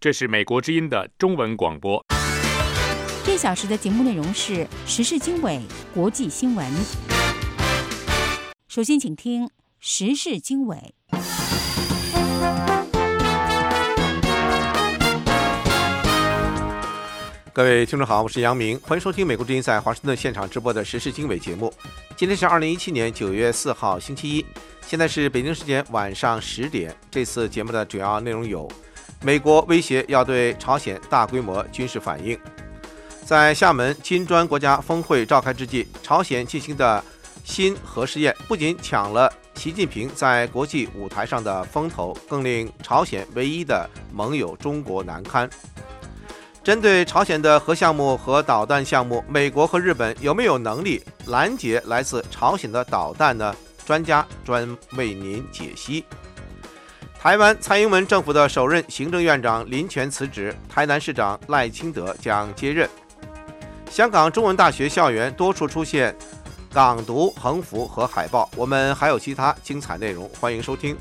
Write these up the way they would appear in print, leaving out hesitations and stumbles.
这是美国之音的中文广播。 这小时的节目内容是时事经纬、国际新闻。首先，请听时事经纬。 各位听众好，我是杨明，欢迎收听美国之音在华盛顿现场直播的时事经纬节目。今天是2017年9月4号星期一，现在是北京时间晚上10点。这次节目的主要内容有：美国威胁要对朝鲜大规模军事反应；在厦门金砖国家峰会召开之际，朝鲜进行的新核试验不仅抢了习近平在国际舞台上的风头，更令朝鲜唯一的盟友中国难堪。针对朝鲜的核项目和导弹项目，美国和日本有没有能力拦截来自朝鲜的导弹呢？专家专为您解析。台湾蔡英文政府的首任行政院长林全辞职，台南市长赖清德将接任。香港中文大学校园多处出现港独横幅和海报，我们还有其他精彩内容，欢迎收听。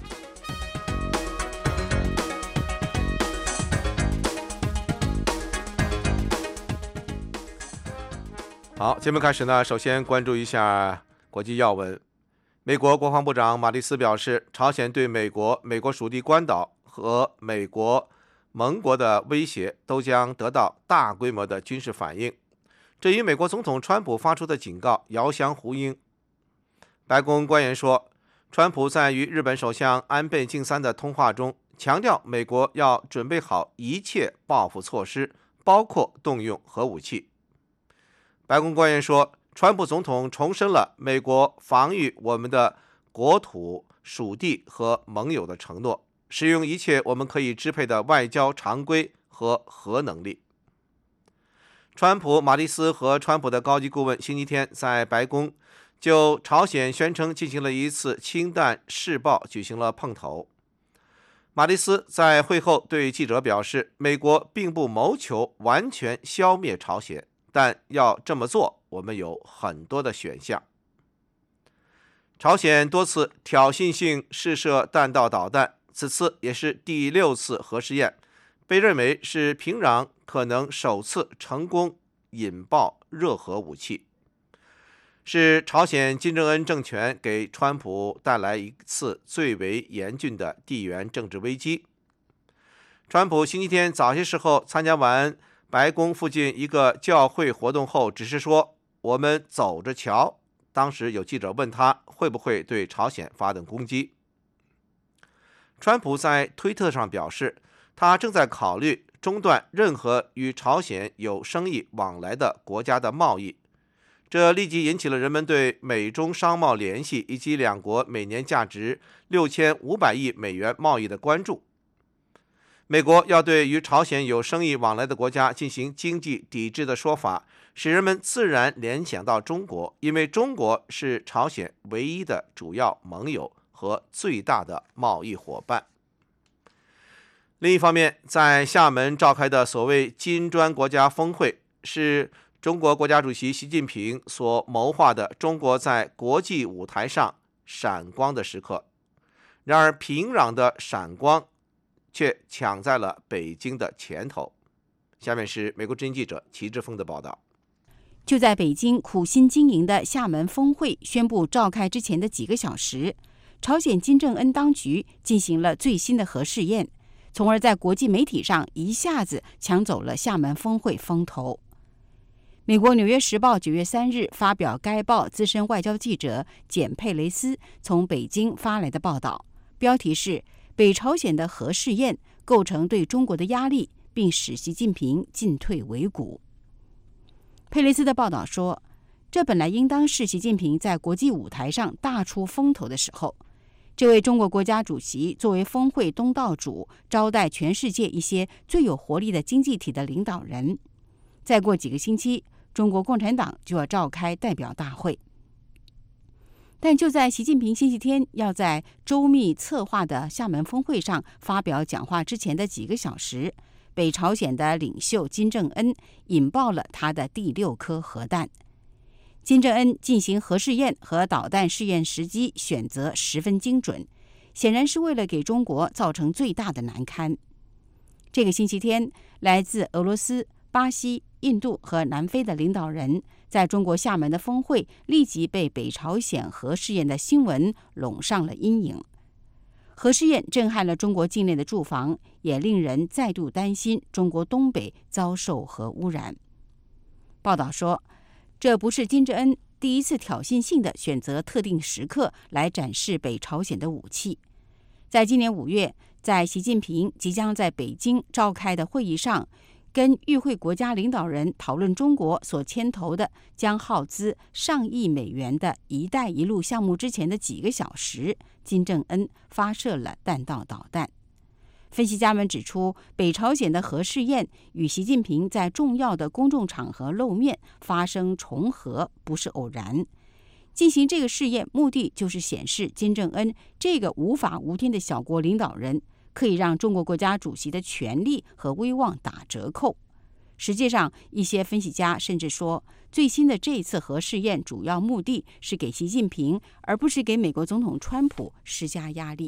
好，节目开始呢，首先关注一下国际要闻。美国国防部长马蒂斯表示，朝鲜对美国属地关岛和美国盟国的威胁都将得到大规模的军事反应，这与美国总统川普发出的警告遥相呼应。白宫官员说，川普在与日本首相安倍晋三的通话中强调，美国要准备好一切报复措施，包括动用核武器。白宫官员说，川普总统重申了美国防御我们的国土、属地和盟友的承诺，使用一切我们可以支配的外交常规和核能力。川普、马蒂斯和川普的高级顾问星期天在白宫就朝鲜宣称进行了一次氢弹试爆举行了碰头。马蒂斯在会后对记者表示，美国并不谋求完全消灭朝鲜，但要这么做，我们有很多的选项。朝鲜多次挑衅性试射弹道导弹，此次也是第6次核试验，被认为是平壤可能首次成功引爆热核武器，是朝鲜金正恩政权给川普带来一次最为严峻的地缘政治危机。川普星期天早些时候参加完白宫附近一个教会活动后，只是说我们走着瞧。当时有记者问他会不会对朝鲜发动攻击。川普在推特上表示，他正在考虑中断任何与朝鲜有生意往来的国家的贸易。这立即引起了人们对美中商贸联系以及两国每年价值6500亿美元贸易的关注。美国要对与朝鲜有生意往来的国家进行经济抵制的说法，使人们自然联想到中国，因为中国是朝鲜唯一的主要盟友和最大的贸易伙伴。另一方面，在厦门召开的所谓金砖国家峰会，是中国国家主席习近平所谋划的中国在国际舞台上闪光的时刻。然而，平壤的闪光却抢在了北京的前头。下面是美国之音记者齐志峰的报道。 就在北京苦心经营的厦门峰会宣布召开之前的几个小时，朝鲜金正恩当局进行了最新的核试验，从而在国际媒体上一下子抢走了厦门峰会风头。美国《纽约时报》9月3日发表该报资深外交记者简佩雷斯从北京发来的报道，标题是北朝鲜的核试验构成对中国的压力，并使习近平进退维谷。佩雷斯的报道说，这本来应当是习近平在国际舞台上大出风头的时候。这位中国国家主席作为峰会东道主，招待全世界一些最有活力的经济体的领导人。再过几个星期，中国共产党就要召开代表大会。但就在习近平星期天要在周密策划的厦门峰会上发表讲话之前的几个小时，北朝鲜的领袖金正恩引爆了他的第6颗核弹。金正恩进行核试验和导弹试验时机选择十分精准，显然是为了给中国造成最大的难堪。 这个星期天，来自俄罗斯、巴西、印度和南非的领导人在中国厦门的峰会立即被北朝鲜核试验的新闻笼上了阴影。核试验震撼了中国境内的住房，也令人再度担心中国东北遭受核污染。报道说，这不是金正恩第一次挑衅性的选择特定时刻来展示北朝鲜的武器。在今年5月，在习近平即将在北京召开的会议上，跟与会国家领导人讨论中国所牵头的将耗资上亿美元的一带一路项目之前的几个小时，金正恩发射了弹道导弹。分析家们指出，北朝鲜的核试验与习近平在重要的公众场合露面发生重合不是偶然。进行这个试验，目的就是显示金正恩这个无法无天的小国领导人可以让中国国家主席的权力和威望打折扣。实际上，一些分析家甚至说，最新的这一次核试验主要目的是给习近平，而不是给美国总统川普施加压力。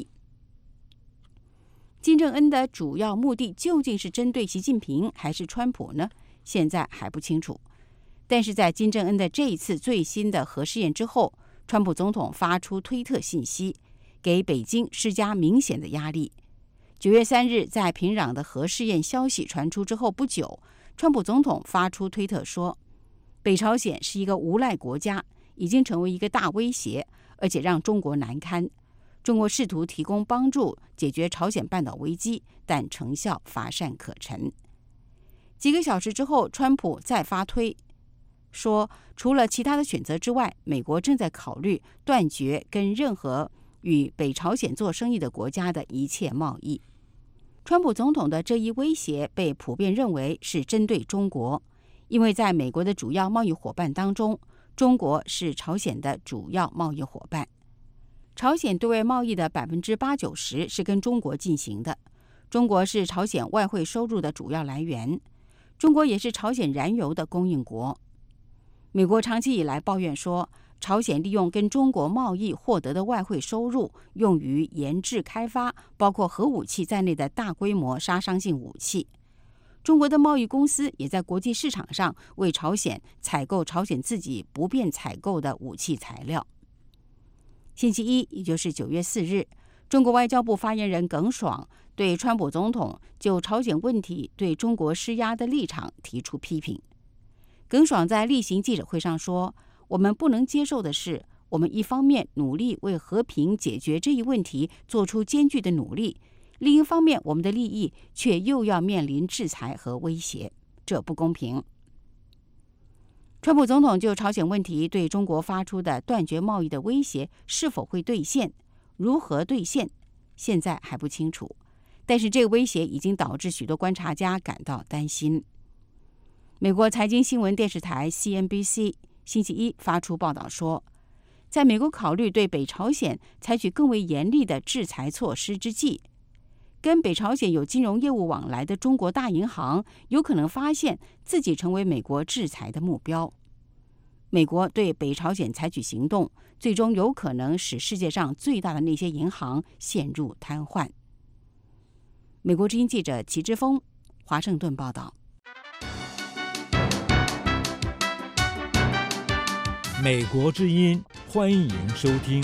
金正恩的主要目的究竟是针对习近平还是川普呢？现在还不清楚。但是在金正恩的这一次最新的核试验之后，川普总统发出推特信息，给北京施加明显的压力。9月3日，在平壤的核试验消息传出之后不久，川普总统发出推特说，北朝鲜是一个无赖国家，已经成为一个大威胁，而且让中国难堪。中国试图提供帮助解决朝鲜半岛危机，但成效乏善可陈。几个小时之后，川普再发推说，除了其他的选择之外，美国正在考虑断绝跟任何与北朝鲜做生意的国家的一切贸易。川普总统的这一威胁被普遍认为是针对中国，因为在美国的主要贸易伙伴当中，中国是朝鲜的主要贸易伙伴。朝鲜对外贸易的80%-90%是跟中国进行的，中国是朝鲜外汇收入的主要来源，中国也是朝鲜燃油的供应国。美国长期以来抱怨说，朝鲜利用跟中国贸易获得的外汇收入，用于研制开发包括核武器在内的大规模杀伤性武器。中国的贸易公司也在国际市场上为朝鲜采购朝鲜自己不便采购的武器材料。星期一，也就是9月4日，中国外交部发言人耿爽对川普总统就朝鲜问题对中国施压的立场提出批评。耿爽在例行记者会上说，我们不能接受的是，我们一方面努力为和平解决这一问题做出艰巨的努力，另一方面我们的利益却又要面临制裁和威胁，这不公平。川普总统就朝鲜问题对中国发出的断绝贸易的威胁是否会兑现，如何兑现，现在还不清楚。但是这个威胁已经导致许多观察家感到担心。美国财经新闻电视台 CNBC 星期一发出报道说，在美国考虑对北朝鲜采取更为严厉的制裁措施之际，跟北朝鲜有金融业务往来的中国大银行有可能发现自己成为美国制裁的目标。美国对北朝鲜采取行动，最终有可能使世界上最大的那些银行陷入瘫痪。美国之音记者齐之峰，华盛顿报道。 美国之音，欢迎收听。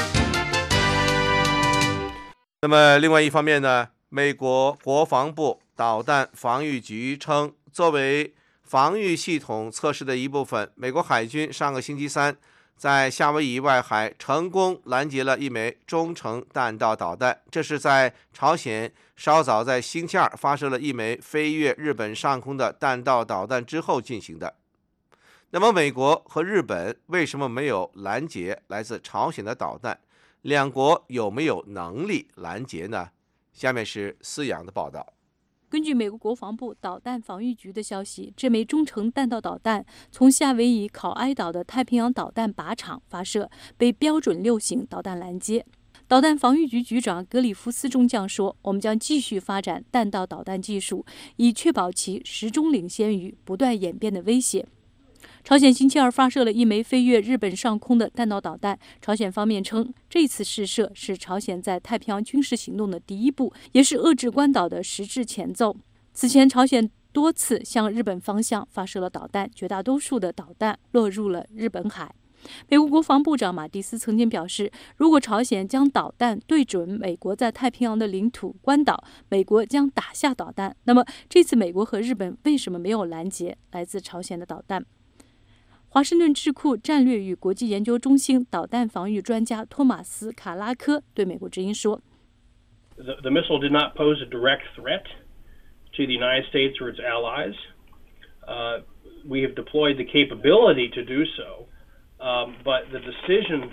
那么另外一方面呢，美国国防部导弹防御局称，作为防御系统测试的一部分，美国海军上个星期三在夏威夷外海成功拦截了一枚中程弹道导弹，这是在朝鲜稍早在星期二发射了一枚飞越日本上空的弹道导弹之后进行的。那么美国和日本为什么没有拦截来自朝鲜的导弹？两国有没有能力拦截呢？下面是思阳的报道。 根据美国国防部导弹防御局的消息，这枚中程弹道导弹从夏威夷考埃岛的太平洋导弹靶场发射，被标准6型导弹拦截。导弹防御局局长格里夫斯中将说，我们将继续发展弹道导弹技术，以确保其始终领先于不断演变的威胁。朝鲜星期二发射了一枚飞越日本上空的弹道导弹。朝鲜方面称，这次试射是朝鲜在太平洋军事行动的第一步，也是遏制关岛的实质前奏。 此前，朝鲜多次向日本方向发射了导弹，绝大多数的导弹落入了日本海。美国国防部长马蒂斯曾经表示，如果朝鲜将导弹对准美国在太平洋的领土关岛，美国将打下导弹。那么这次美国和日本为什么没有拦截来自朝鲜的导弹？华盛顿智库战略与国际研究中心导弹防御专家托马斯·卡拉科对美国之音说 The missile did not pose a direct threat to the United States or its allies. We have deployed the capability to do so.But the decision,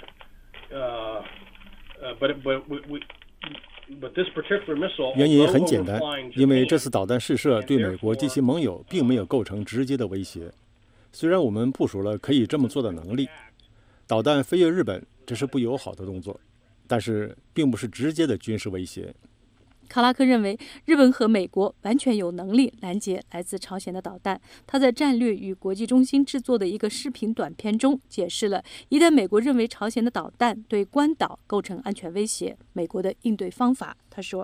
but this particular missile. 原因很简单，因为这次导弹试射对美国及其盟友并没有构成直接的威胁。虽然我们部署了可以这么做的能力，导弹飞越日本，这是不友好的动作，但是并不是直接的军事威胁。 卡拉克认为，日本和美国完全有能力拦截来自朝鲜的导弹。他在战略与国际中心制作的一个视频短片中解释了，一旦美国认为朝鲜的导弹对关岛构成安全威胁，美国的应对方法。他说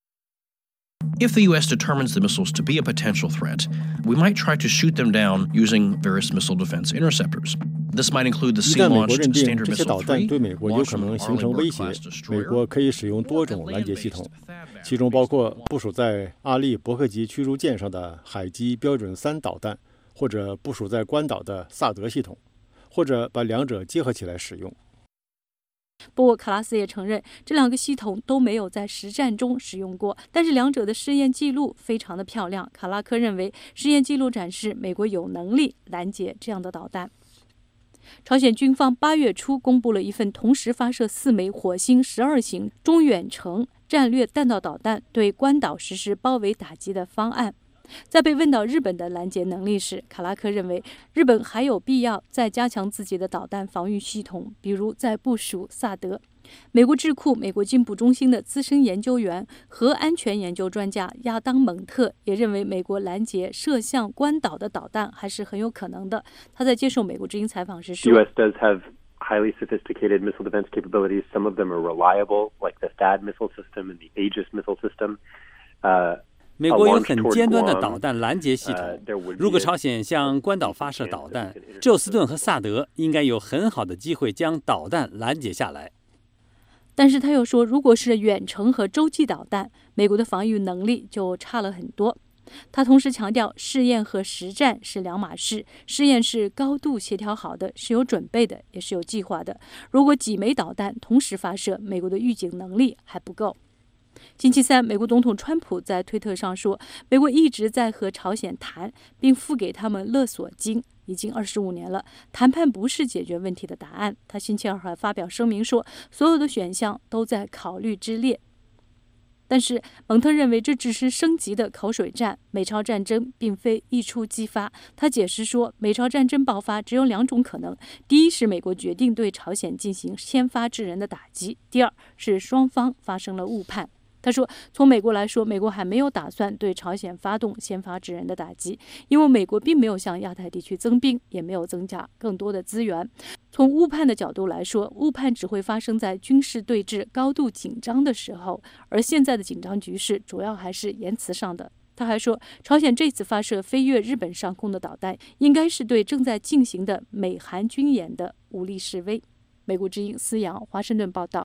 If the U.S. determines the missiles to be a potential threat, we might try to shoot them down using various missile defense interceptors. This might include the 一旦美国 sea-launched 认定 Standard 这些 Missile 导弹 3, 对美国有可能形成威胁，美国可以使用多种拦截系统，其中包括部署在阿利伯克级驱逐舰上的海基标准3导弹，或者部署在关岛的萨德系统，或者把两者结合起来使用。 不过，卡拉斯也承认，这两个系统都没有在实战中使用过，但是两者的试验记录非常的漂亮。卡拉科认为，试验记录展示美国有能力拦截这样的导弹。朝鲜军方8月初公布了一份同时发射4枚火星12型中远程战略弹道导弹对关岛实施包围打击的方案。在被问到日本的拦截能力时，卡拉科认为日本还有必要再加强自己的导弹防御系统，比如在部署萨德。美国智库美国进步中心的资深研究员、核安全研究专家亚当·蒙特也认为，美国拦截射向关岛的导弹还是很有可能的。他在接受美国之音采访时说 ：“U.S. does have highly sophisticated missile defense capabilities. Some of them are reliable, like the THAAD missile system and the Aegis missile system.” 美国有很尖端的导弹拦截系统。如果朝鲜向关岛发射导弹，宙斯盾和萨德应该有很好的机会将导弹拦截下来。 但是他又说，如果是远程和洲际导弹，美国的防御能力就差了很多。他同时强调，试验和实战是两码事，试验是高度协调好的，是有准备的，也是有计划的。如果几枚导弹同时发射，美国的预警能力还不够。星期三，美国总统川普在推特上说，美国一直在和朝鲜谈，并付给他们勒索金，已经25年了。谈判不是解决问题的答案。他星期二还发表声明说，所有的选项都在考虑之列。但是蒙特认为这只是升级的口水战，美朝战争并非一触即发。他解释说，美朝战争爆发只有2种可能：第一是美国决定对朝鲜进行先发制人的打击；第二是双方发生了误判。他说，从美国来说，美国还没有打算对朝鲜发动先发制人的打击，因为美国并没有向亚太地区增兵，也没有增加更多的资源。从误判的角度来说，误判只会发生在军事对峙高度紧张的时候，而现在的紧张局势主要还是言辞上的。他还说，朝鲜这次发射飞越日本上空的导弹，应该是对正在进行的美韩军演的武力示威。美国之音思阳，华盛顿报道。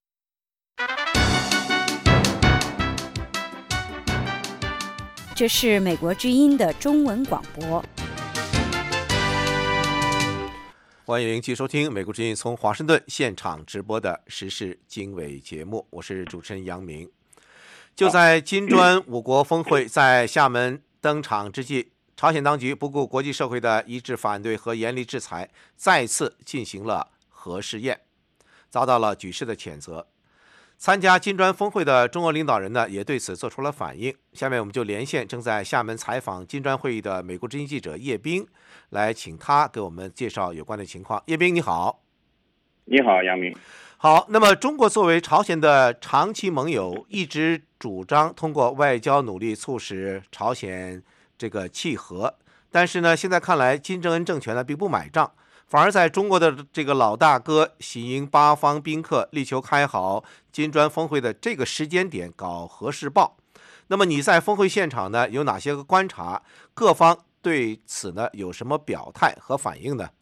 这是美国之音的中文广播。 欢迎继续收听美国之音从华盛顿现场直播的时事经纬节目，我是主持人杨明。就在金砖5国峰会在厦门登场之际，朝鲜当局不顾国际社会的一致反对和严厉制裁，再次进行了核试验，遭到了举世的谴责。参加金砖峰会的中国领导人呢，也对此做出了反应。下面我们就连线正在厦门采访金砖会议的美国之音记者叶冰，来请他给我们介绍有关的情况。叶冰，你好。 你好，杨明。 好，那么中国作为朝鲜的长期盟友，一直主张通过外交努力促使朝鲜这个契合，但是呢，现在看来金正恩政权呢并不买账。反而在中国的这个老大哥喜迎8方宾客，力求开好金砖峰会的这个时间点搞核试爆。 那么你在峰会现场呢有哪些个观察？各方对此呢有什么表态和反应呢？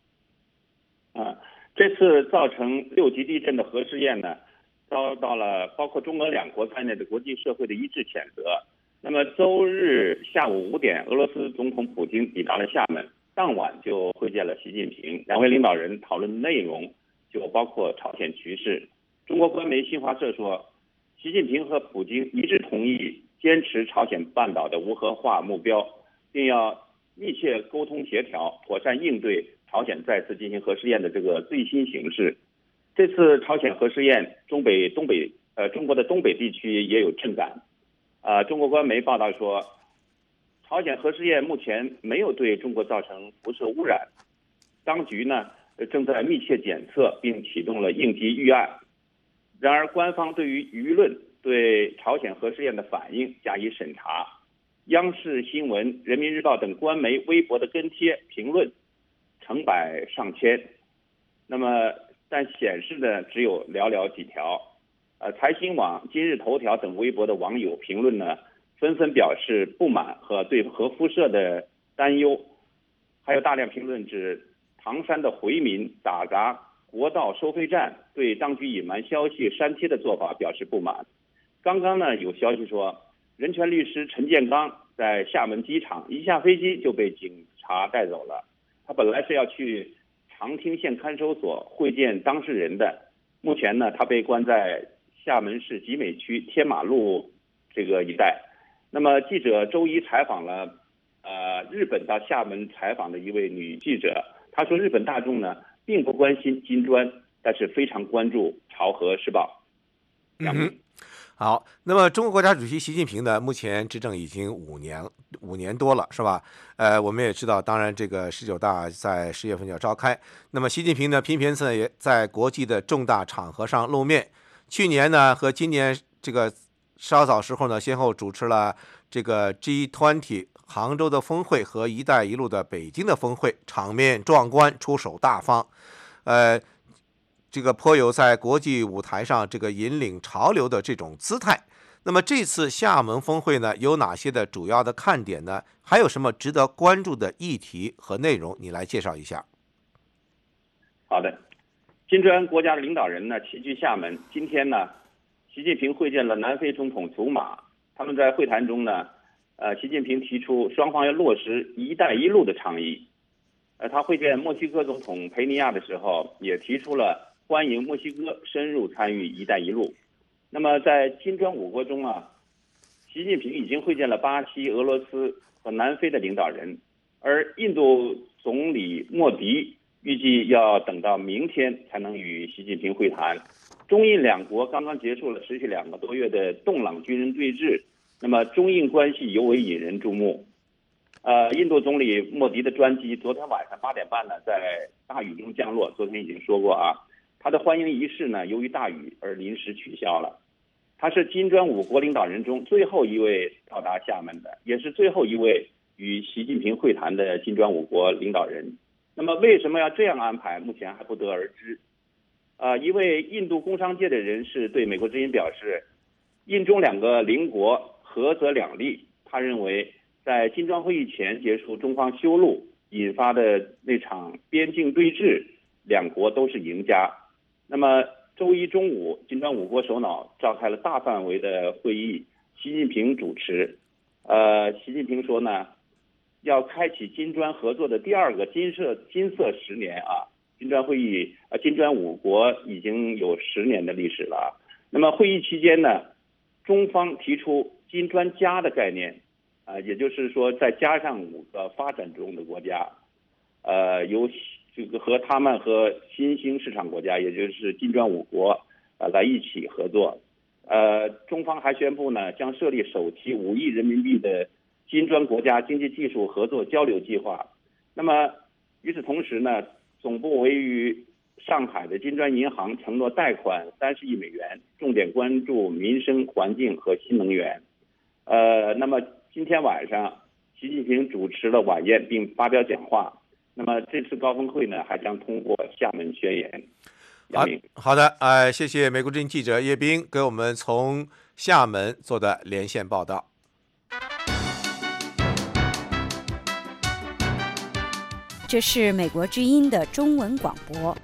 这次造成6级地震的核试验呢，遭到了包括中俄两国在内的国际社会的一致谴责。那么周日下午5点，俄罗斯总统普京抵达了厦门，当晚就会见了习近平，两位领导人讨论内容就包括朝鲜局势。中国官媒新华社说，习近平和普京一致同意坚持朝鲜半岛的无核化目标，并要密切沟通协调，妥善应对朝鲜再次进行核试验的这个最新形势。这次朝鲜核试验，中国的东北地区也有震感。中国官媒报道说，朝鲜核试验目前没有对中国造成辐射污染，当局呢正在密切检测并启动了应急预案。然而，官方对于舆论对朝鲜核试验的反应加以审查。央视新闻、人民日报等官媒微博的跟帖评论成百上千，那么但显示的只有寥寥几条。财新网、今日头条等微博的网友评论呢，纷纷表示不满和对核辐射的担忧，还有大量评论指唐山的回民打砸国道收费站，对当局隐瞒消息删帖的做法表示不满。刚刚呢有消息说，人权律师陈建刚在厦门机场一下飞机就被警察带走了。他本来是要去长汀县看守所会见当事人的，目前呢他被关在厦门市集美区天马路这个一带。那么记者周一采访了日本到厦门采访的一位女记者，她说日本大众呢并不关心金砖，但是非常关注朝核试爆。 好，那么中国国家主席习近平呢，目前执政已经5年多了，是吧？我们也知道，当然这个19大在10月份就要召开。那么习近平呢，频频也在国际的重大场合上露面。去年呢和今年这个稍早时候呢，先后主持了这个 G20 杭州的峰会和一带一路的北京的峰会，场面壮观，出手大方。这个颇有在国际舞台上这个引领潮流的这种姿态。那么这次厦门峰会呢，有哪些的主要的看点呢？还有什么值得关注的议题和内容？你来介绍一下。 好的，金砖国家的领导人呢齐聚厦门。今天呢，习近平会见了南非总统祖马。他们在会谈中呢，习近平提出双方要落实“一带一路”的倡议。他会见墨西哥总统佩尼亚的时候，也提出了欢迎墨西哥深入参与“一带一路”。那么在金砖5国中啊，习近平已经会见了巴西、俄罗斯和南非的领导人，而印度总理莫迪预计要等到明天才能与习近平会谈。中印两国刚刚结束了持续2个多月的洞朗军人对峙，那么中印关系尤为引人注目。印度总理莫迪的专机昨天晚上8点半呢，在大雨中降落。昨天已经说过啊，他的欢迎仪式呢，由于大雨而临时取消了。他是金砖5国领导人中最后一位到达厦门的，也是最后一位与习近平会谈的金砖5国领导人。那么为什么要这样安排，目前还不得而知。一位印度工商界的人士对美国之音表示，印中2个邻国合则两利。他认为在金砖会议前结束中方修路引发的那场边境对峙，两国都是赢家。那么周一中午，金砖5国首脑召开了大范围的会议，习近平主持。习近平说呢，要开启金砖合作的第2个金色10年啊。金砖5国已经有10年的历史了。那么会议期间呢，中方提出金砖加的概念，也就是说再加上5个发展中的国家，由这个和他们和新兴市场国家，也就是金砖5国来一起合作。中方还宣布呢，将设立首期5亿人民币的金砖国家经济技术合作交流计划。那么与此同时呢，总部位于上海的金砖银行承诺贷款30亿美元，重点关注民生、环境和新能源。那么今天晚上，习近平主持了晚宴并发表讲话。那么这次高峰会呢，还将通过厦门宣言。 杨明。 好的，谢谢美国之音记者叶斌给我们从厦门做的连线报道。 这是美国之音的中文广播。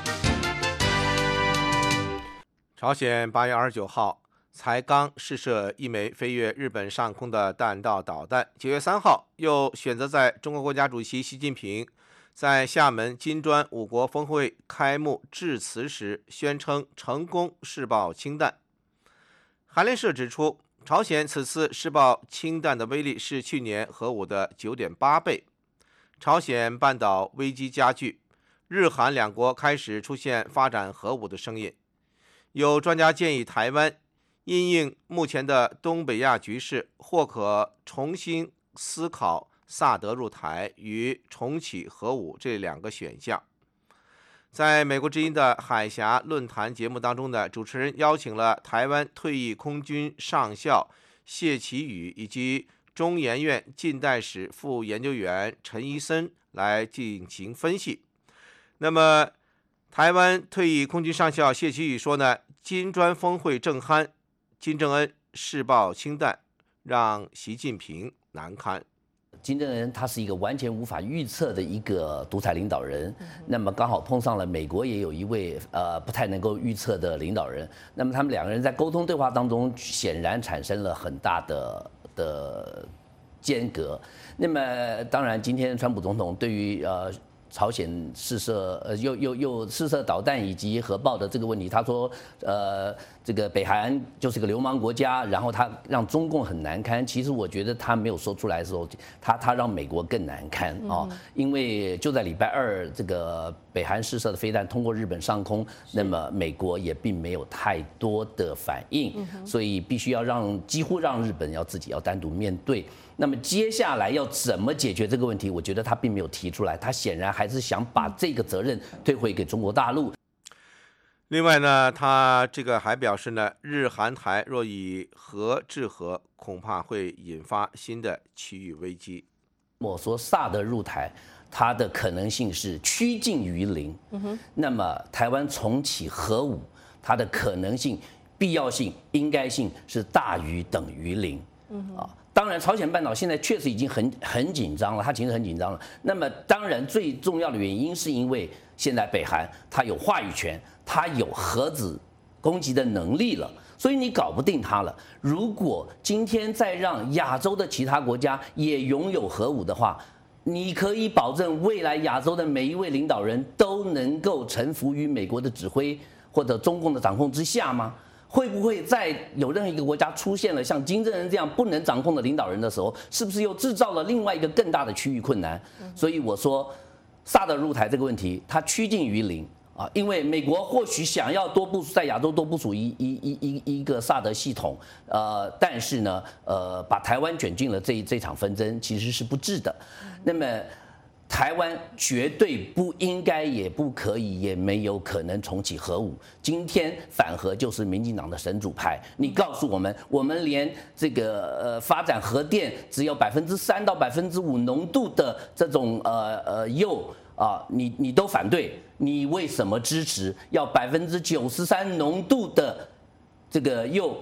朝鲜8月29号才刚试射一枚飞越日本上空的弹道导弹，9月3号又选择在中国国家主席习近平在厦门金砖5国峰会开幕致辞时宣称成功试爆氢弹。韩联社指出，朝鲜此次试爆氢弹的威力是去年核武的 9.8 倍。朝鲜半岛危机加剧，日韩两国开始出现发展核武的声音。有专家建议台湾因应目前的东北亚局势，或可重新思考萨德入台与重启核武这2个选项。在美国之音的海峡论坛节目当中呢，主持人邀请了台湾退役空军上校谢其宇以及中研院近代史副研究员陈一森来进行分析。那么台湾退役空军上校谢其宇说呢，金砖峰会正酣，金正恩试爆氢弹，让习近平难堪。 金正恩他是一个完全无法预测的一个独裁领导人，那么刚好碰上了美国也有一位不太能够预测的领导人，那么他们2个人在沟通对话当中显然产生了很大的间隔。那么当然，今天川普总统对于朝鲜试射又试射导弹以及核爆的这个问题，他说这个北韩就是个流氓国家，然后他让中共很难堪。其实我觉得他没有说出来的时候，他让美国更难堪啊，因为就在礼拜2，这个北韩试射的飞弹通过日本上空，那么美国也并没有太多的反应，所以必须要几乎让日本自己要单独面对。那么接下来要怎么解决这个问题？我觉得他并没有提出来，他显然还是想把这个责任推回给中国大陆。 另外呢，他这个还表示呢，日韩台若以核制核，恐怕会引发新的区域危机。 我说萨德入台，它的可能性是趋近于0。那么台湾重启核武，它的可能性、必要性、应该性是大于等于0。当然，朝鲜半岛现在确实已经很紧张了，它其实很紧张了。那么，当然最重要的原因是因为现在北韩它有话语权，它有核子攻击的能力了，所以你搞不定它了。如果今天再让亚洲的其他国家也拥有核武的话，你可以保证未来亚洲的每一位领导人都能够臣服于美国的指挥或者中共的掌控之下吗？会不会在有任何一个国家出现了像金正恩这样不能掌控的领导人的时候，是不是又制造了另外一个更大的区域困难？所以我说，萨德入台这个问题，它趋近于0啊，因为美国或许想要多部署在亚洲多部署一个萨德系统，但是呢，把台湾卷进了这场纷争，其实是不智的。那么台湾绝对不应该，也不可以，也没有可能重启核武。今天反核就是民进党的神主牌。你告诉我们，我们连这个发展核电只有3%到5%浓度的这种铀啊，你都反对，你为什么支持要93%浓度的这个铀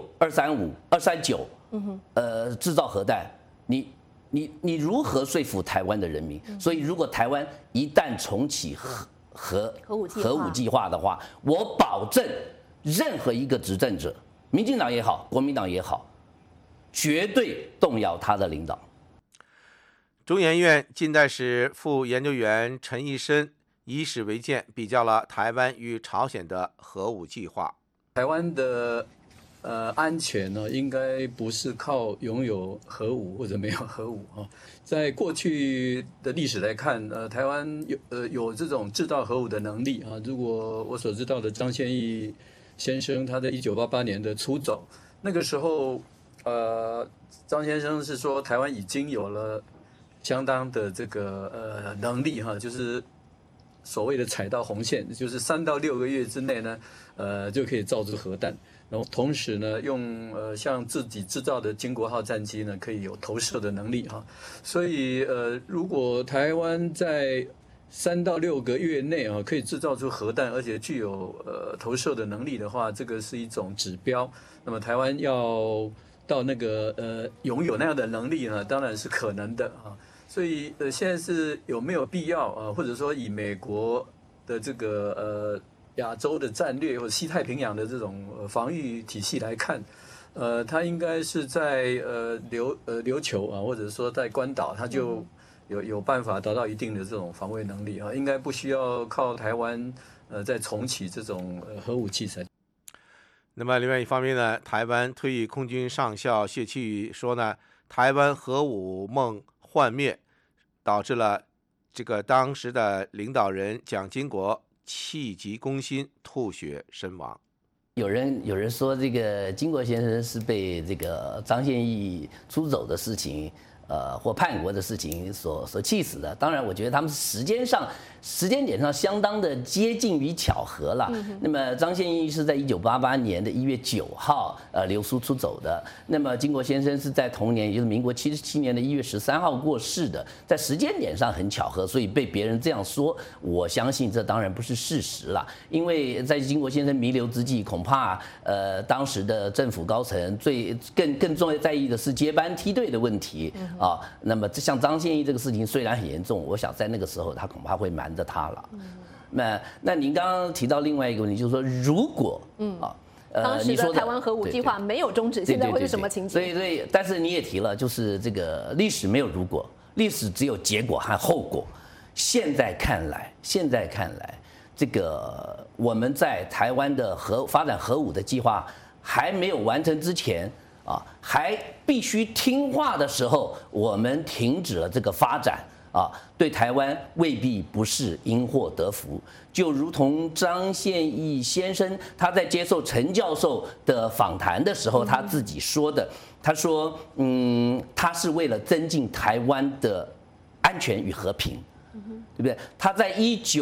235、239制造核弹？你如何说服台湾的人民？所以，如果台湾一旦重启核武计划的话，我保证任何一个执政者，民进党也好，国民党也好，绝对动摇他的领导。 中研院近代史副研究员陈一深以史为鉴，比较了台湾与朝鲜的核武计划。 台湾的安全呢，应该不是靠拥有核武或者没有核武啊。在过去的历史来看，台湾有这种制造核武的能力啊。如果我所知道的张先义先生，他的1988年的出走，那个时候，张先生是说台湾已经有了相当的这个能力哈，就是所谓的踩到红线，就是3到6个月之内呢，就可以造出核弹。然后同时呢，用像自己制造的经国号战机呢，可以有投射的能力哈。所以如果台湾在 3到6个月内啊，可以制造出核弹，而且具有投射的能力的话，这个是一种指标。那么台湾要到那个拥有那样的能力呢，当然是可能的啊。所以现在是有没有必要啊，或者说以美国的这个亚洲的战略或者西太平洋的这种防御体系来看，它应该是在琉球啊，或者说在关岛，它就有办法达到一定的这种防卫能力啊，应该不需要靠台湾再重启这种核武器才。 那么另外一方面呢，台湾退役空军上校谢其宇说呢，台湾核武梦幻灭，导致了这个当时的领导人蒋经国气急攻心，吐血身亡。 有人说这个经国先生是被这个张献义出走的事情，或叛国的事情所气死的。当然，我觉得他们时间点上相当的接近于巧合了。那么张献义是在1988年的1月9号流苏出走的。那么经国先生是在同年，也就是民国77年的1月13号过世的。在时间点上很巧合，所以被别人这样说，我相信这当然不是事实了。因为在经国先生弥留之际，恐怕当时的政府高层更重要在意的是接班梯队的问题啊。那么像张献义这个事情虽然很严重，我想在那个时候他恐怕会瞒着他了。那您刚刚提到另外一个问题，就是说如果当时的台湾核武计划没有终止，现在会是什么情形？ 对，但是你也提了，就是这个历史没有如果，历史只有结果和后果。现在看来，这个我们在台湾的发展核武的计划还没有完成之前啊，还必须听话的时候，我们停止了这个发展啊，对台湾未必不是因祸得福。就如同张献义先生他在接受陈教授的访谈的时候，他自己说的，他说，他是为了增进台湾的安全与和平。对不对？他在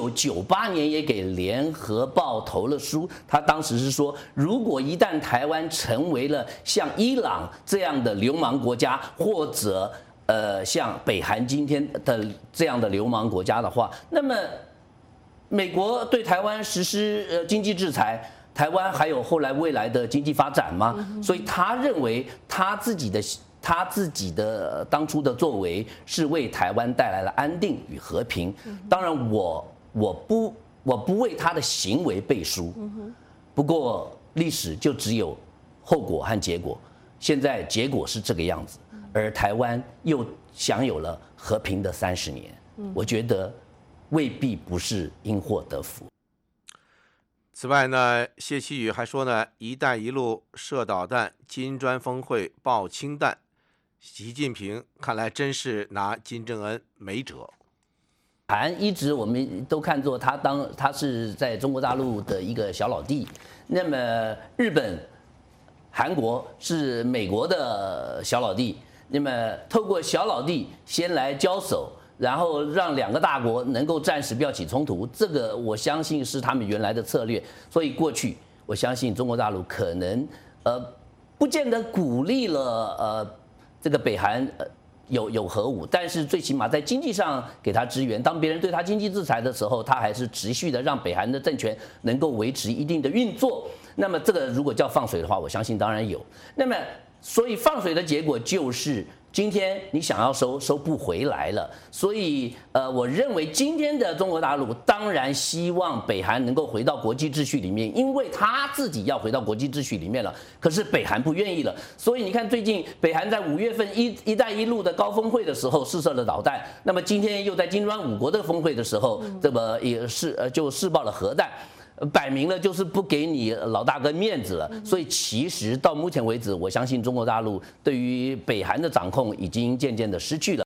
1998年也给联合报投了书，他当时是说，如果一旦台湾成为了像伊朗这样的流氓国家，或者像北韩今天的这样的流氓国家的话，那么美国对台湾实施经济制裁，台湾还有后来未来的经济发展吗？所以他认为他自己的当初的作为是为台湾带来了安定与和平。当然我不为他的行为背书，不过历史就只有后果和结果，现在结果是这个样子，而台湾又享有了和平的30年，我觉得未必不是因祸得福。 此外呢，谢其宇还说呢，一带一路射导弹，金砖峰会爆氢弹，习近平看来真是拿金正恩没辙。 一直我们都看作他是在中国大陆的一个小老弟，那么日本、韩国是美国的小老弟，那么透过小老弟先来交手，然后让2个大国能够暂时不要起冲突，这个我相信是他们原来的策略。所以过去我相信中国大陆可能不见得鼓励了这个北韩有核武，但是最起码在经济上给他支援。当别人对他经济制裁的时候，他还是持续的让北韩的政权能够维持一定的运作。那么这个如果叫放水的话，我相信当然有。那么所以放水的结果就是今天你想要收不回来了。所以我认为今天的中国大陆当然希望北韩能够回到国际秩序里面，因为他自己要回到国际秩序里面了，可是北韩不愿意了。所以你看最近北韩在5月份一带一路的高峰会的时候试射了导弹，那么今天又在金砖5国的峰会的时候，这么也是就试爆了核弹。摆明了就是不给你老大哥面子了，所以其实到目前为止，我相信中国大陆对于北韩的掌控已经渐渐的失去了。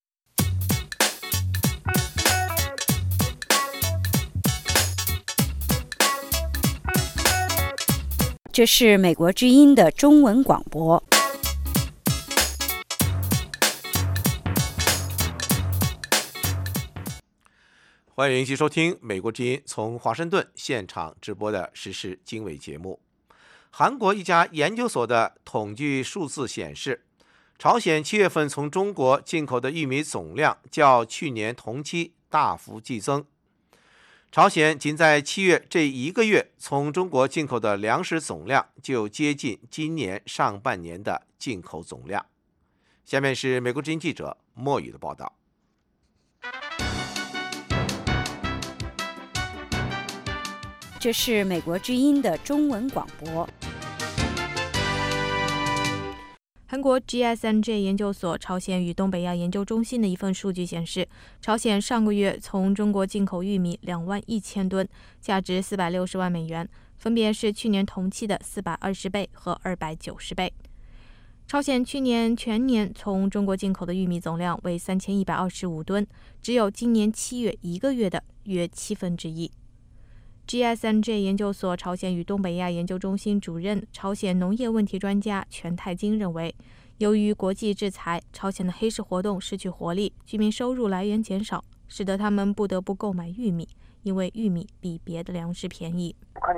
这是美国之音的中文广播。 欢迎继续收听美国之音从华盛顿现场直播的时事经纬节目。韩国一家研究所的统计数字显示，朝鲜7月份从中国进口的玉米总量较去年同期大幅激增。 朝鲜仅在7月这1个月从中国进口的粮食总量就接近今年上半年的进口总量。下面是美国之音记者莫宇的报道。 这是美国之音的中文广播。 韩国 GSNJ 研究所朝鲜与东北亚研究中心的一份数据显示，朝鲜上个月从中国进口玉米21000吨，价值460万美元，分别是去年同期的420倍和290倍。朝鲜去年全年从中国进口的玉米总量为3125吨，只有今年7月1个月的约1/7。GSNJ 研究所朝鲜与东北亚研究中心主任、朝鲜农业问题专家全泰京认为，由于国际制裁，朝鲜的黑市活动失去活力，居民收入来源减少，使得他们不得不购买玉米，因为玉米比别的粮食便宜。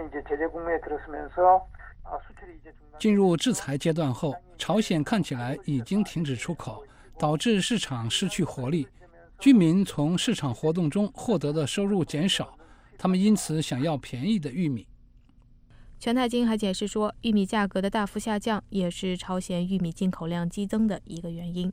进入制裁阶段后，朝鲜看起来已经停止出口，导致市场失去活力，居民从市场活动中获得的收入减少，他们因此想要便宜的玉米。 全泰京还解释说，玉米价格的大幅下降也是朝鲜玉米进口量激增的一个原因。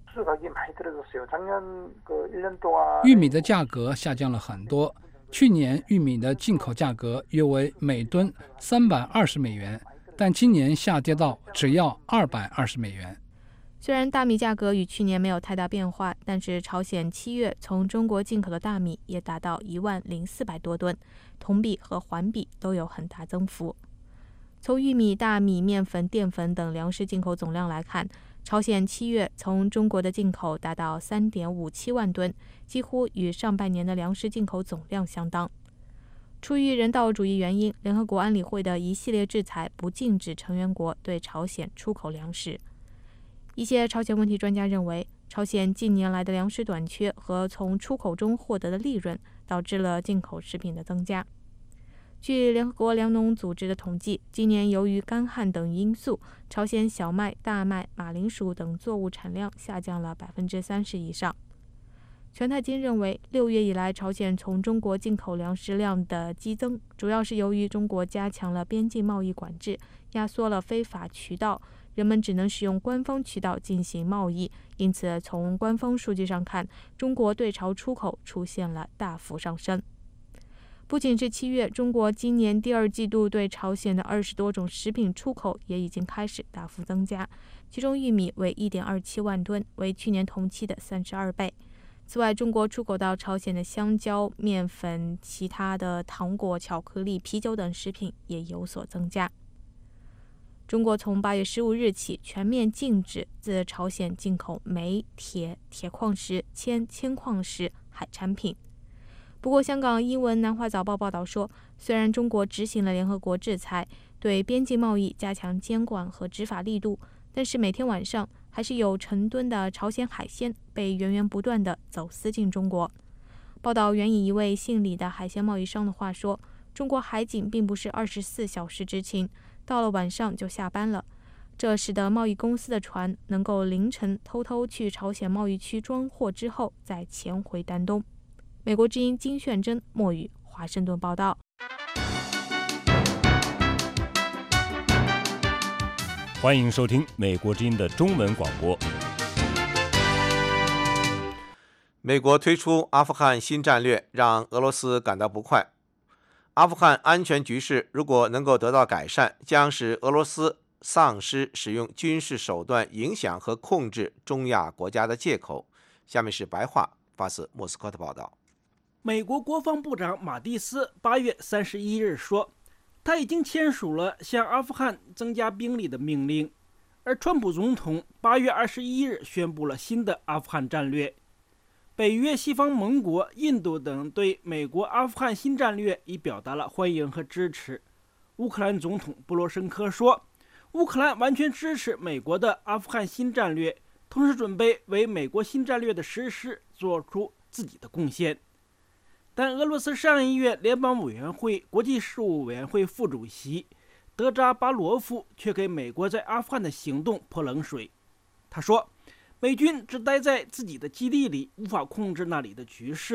玉米的价格下降了很多，去年玉米的进口价格约为每吨320美元，但今年下跌到只要220美元。 虽然大米价格与去年没有太大变化，但是朝鲜7月从中国进口的大米也达到10400多吨，同比和环比都有很大增幅。从玉米、大米、面粉、淀粉等粮食进口总量来看，朝鲜7月从中国的进口达到3.57万吨，几乎与上半年的粮食进口总量相当。出于人道主义原因，联合国安理会的一系列制裁不禁止成员国对朝鲜出口粮食。一些朝鲜问题专家认为，朝鲜近年来的粮食短缺和从出口中获得的利润，导致了进口食品的增加。据联合国粮农组织的统计，今年由于干旱等因素，朝鲜小麦、大麦、马铃薯等作物产量下降了30%以上。全泰京认为，6月以来朝鲜从中国进口粮食量的激增，主要是由于中国加强了边境贸易管制，压缩了非法渠道，人们只能使用官方渠道进行贸易，因此从官方数据上看，中国对朝出口出现了大幅上升。不仅是7月，中国今年第2季度对朝鲜的20多种食品出口也已经开始大幅增加，其中玉米为1.27万吨，为去年同期的32倍。此外，中国出口到朝鲜的香蕉、面粉、其他的糖果、巧克力、啤酒等食品也有所增加。中国从8月15日起全面禁止自朝鲜进口煤、铁、铁矿石、铅、铅矿石、海产品。不过，香港英文南华早报报道说，虽然中国执行了联合国制裁，对边境贸易加强监管和执法力度，但是每天晚上还是有成吨的朝鲜海鲜被源源不断地走私进中国。报道援引一位姓李的海鲜贸易商的话说，中国海警并不是24小时执勤，到了晚上就下班了，这使得贸易公司的船能够凌晨偷偷去朝鲜贸易区装货之后再潜回丹东。美国之音金炫珍、莫宇，华盛顿报道。 欢迎收听美国之音的中文广播。 美国推出阿富汗新战略，让俄罗斯感到不快。阿富汗安全局势如果能够得到改善，将使俄罗斯丧失使用军事手段影响和控制中亚国家的借口。下面是白话发自莫斯科的报道。 美国国防部长马蒂斯8月31日说，他已经签署了向阿富汗增加兵力的命令，而川普总统8月21日宣布了新的阿富汗战略。北约、西方盟国、印度等对美国阿富汗新战略已表达了欢迎和支持。乌克兰总统波罗申科说，乌克兰完全支持美国的阿富汗新战略，同时准备为美国新战略的实施做出自己的贡献。但俄罗斯上议院联邦委员会国际事务委员会副主席德扎巴罗夫却给美国在阿富汗的行动泼冷水。他说，美军只待在自己的基地里，无法控制那里的局势，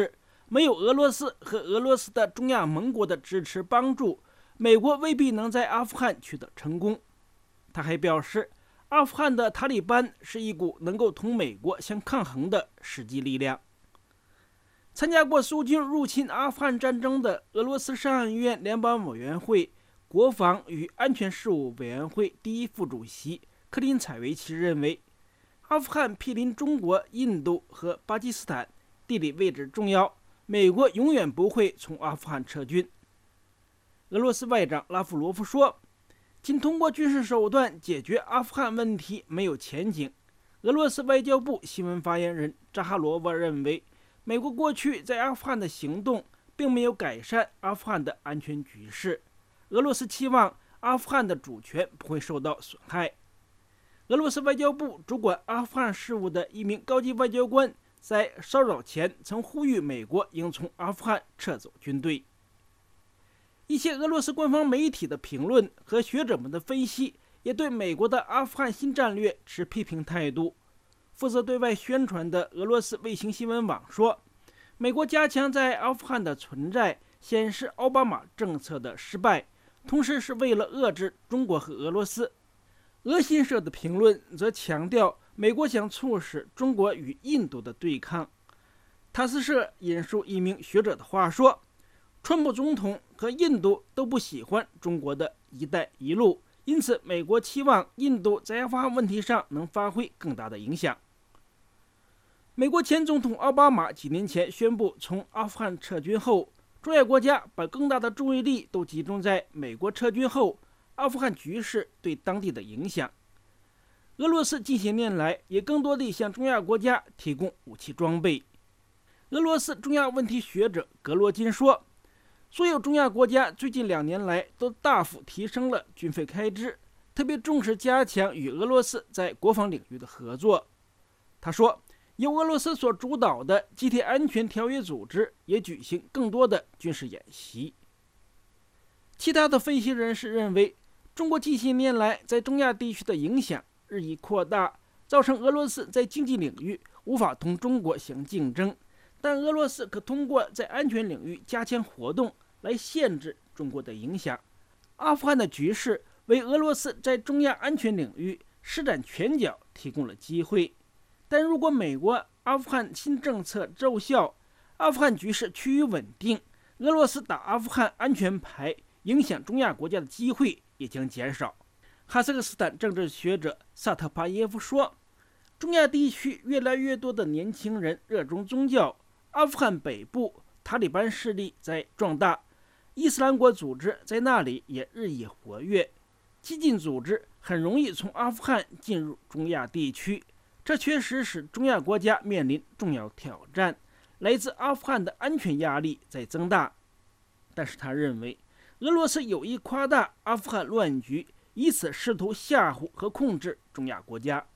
没有俄罗斯和俄罗斯的中亚盟国的支持帮助，美国未必能在阿富汗取得成功。他还表示，阿富汗的塔利班是一股能够同美国相抗衡的实际力量。参加过苏军入侵阿富汗战争的俄罗斯上议院联邦委员会国防与安全事务委员会第一副主席克林采维奇认为，阿富汗毗邻中国、印度和巴基斯坦，地理位置重要，美国永远不会从阿富汗撤军。俄罗斯外长拉夫罗夫说，仅通过军事手段解决阿富汗问题没有前景。俄罗斯外交部新闻发言人扎哈罗娃认为，美国过去在阿富汗的行动并没有改善阿富汗的安全局势。俄罗斯期望阿富汗的主权不会受到损害。俄罗斯外交部主管阿富汗事务的一名高级外交官在稍早前曾呼吁美国应从阿富汗撤走军队。一些俄罗斯官方媒体的评论和学者们的分析也对美国的阿富汗新战略持批评态度。负责对外宣传的俄罗斯卫星新闻网说，美国加强在阿富汗的存在显示奥巴马政策的失败，同时是为了遏制中国和俄罗斯。俄新社的评论则强调，美国想促使中国与印度的对抗。塔斯社引述一名学者的话说，川普总统和印度都不喜欢中国的一带一路，因此美国期望印度在阿富汗问题上能发挥更大的影响。美国前总统奥巴马几年前宣布从阿富汗撤军后，中亚国家把更大的注意力都集中在美国撤军后阿富汗局势对当地的影响。俄罗斯近些年来也更多地向中亚国家提供武器装备。俄罗斯中亚问题学者格罗金说，所有中亚国家最近2年来都大幅提升了军费开支，特别重视加强与俄罗斯在国防领域的合作。他说，由俄罗斯所主导的集体安全条约组织也举行更多的军事演习。其他的分析人士认为，中国近些年来在中亚地区的影响日益扩大，造成俄罗斯在经济领域无法同中国相竞争，但俄罗斯可通过在安全领域加强活动来限制中国的影响。阿富汗的局势为俄罗斯在中亚安全领域施展拳脚提供了机会，但如果美国阿富汗新政策奏效，阿富汗局势趋于稳定，俄罗斯打阿富汗安全牌影响中亚国家的机会也将减少。哈萨克斯坦政治学者萨特帕耶夫说，中亚地区越来越多的年轻人热衷宗教，阿富汗北部塔利班势力在壮大，伊斯兰国组织在那里也日益活跃，激进组织很容易从阿富汗进入中亚地区，这确实使中亚国家面临重要挑战，来自阿富汗的安全压力在增大。但是他认为，俄罗斯有意夸大阿富汗乱局，以此试图吓唬和控制中亚国家。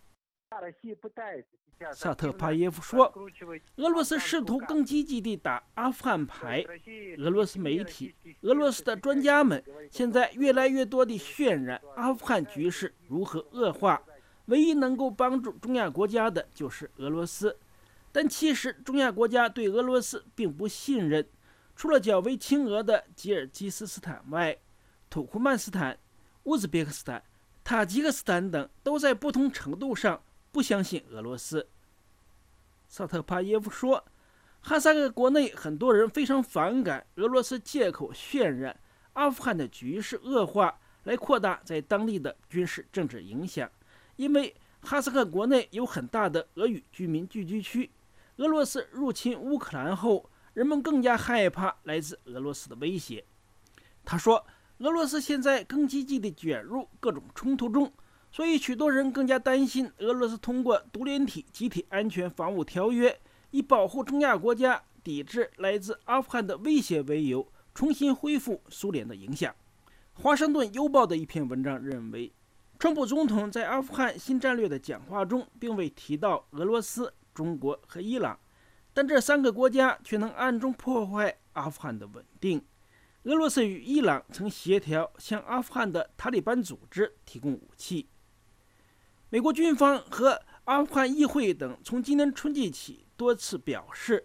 萨特帕耶夫说，俄罗斯试图更积极地打阿富汗牌。俄罗斯媒体、俄罗斯的专家们现在越来越多地渲染阿富汗局势如何恶化，唯一能够帮助中亚国家的就是俄罗斯。但其实中亚国家对俄罗斯并不信任，除了较为亲俄的吉尔吉斯斯坦外，土库曼斯坦、乌兹别克斯坦、塔吉克斯坦等都在不同程度上不相信俄罗斯。萨特帕耶夫说，哈萨克国内很多人非常反感俄罗斯借口渲染阿富汗的局势恶化来扩大在当地的军事政治影响，因为哈萨克国内有很大的俄语居民聚居区，俄罗斯入侵乌克兰后，人们更加害怕来自俄罗斯的威胁。他说，俄罗斯现在更积极地卷入各种冲突中，所以许多人更加担心俄罗斯通过独联体集体安全防务条约，以保护中亚国家抵制来自阿富汗的威胁为由，重新恢复苏联的影响。华盛顿邮报的一篇文章认为，川普总统在阿富汗新战略的讲话中并未提到俄罗斯、中国和伊朗，但这3个国家却能暗中破坏阿富汗的稳定。俄罗斯与伊朗曾协调向阿富汗的塔利班组织提供武器。美国军方和阿富汗议会等从今年春季起多次表示，